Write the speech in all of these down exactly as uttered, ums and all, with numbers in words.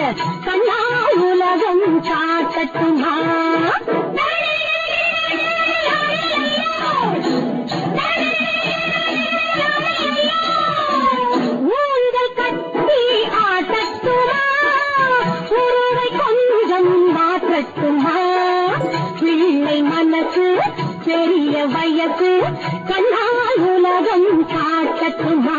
கண்ணா உலகம் காட்டட்டுமா ஊஞ்சல் கட்டி ஆட்டட்டுமா உருவை கொஞ்சம் மாற்றட்டுமா பிள்ளை மனசு பெரிய வயசு கண்ணா உலகம் காட்டட்டுமா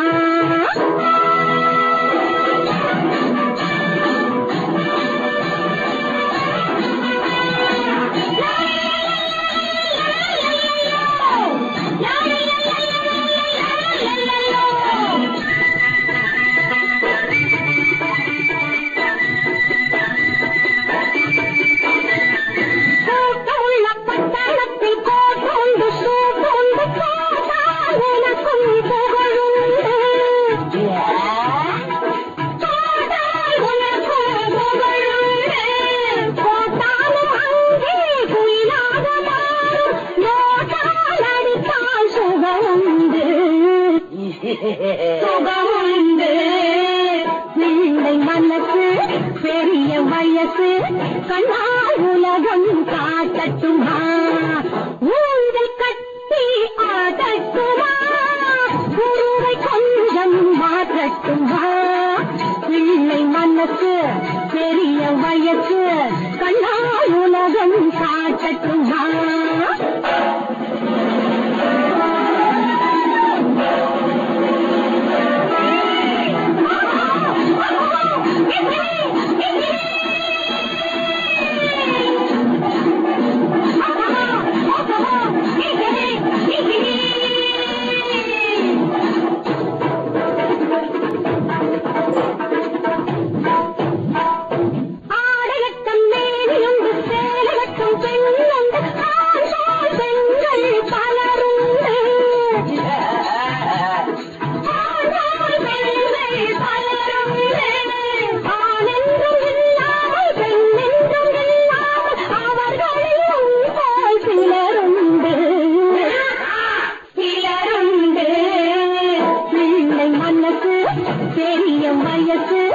சுகமுண்டு பிள்ளை மனசு பெரிய வயசு கண்ணா உலகம் காட்டட்டுமா ஊஞ்சல் கட்டி ஆடட்டுமா உருவை கொஞ்சம் மாற்றட்டுமா பிள்ளை மனசு பெரிய வயசு கண்ணா உலகம் காட்டட்டுமா பெரிய வயசு